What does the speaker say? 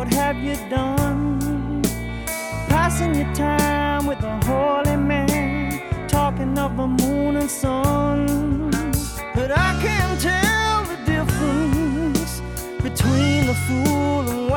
what have you done? Passing your time with a holy man, talking of the moon and sun. But I can't tell the difference between the fool and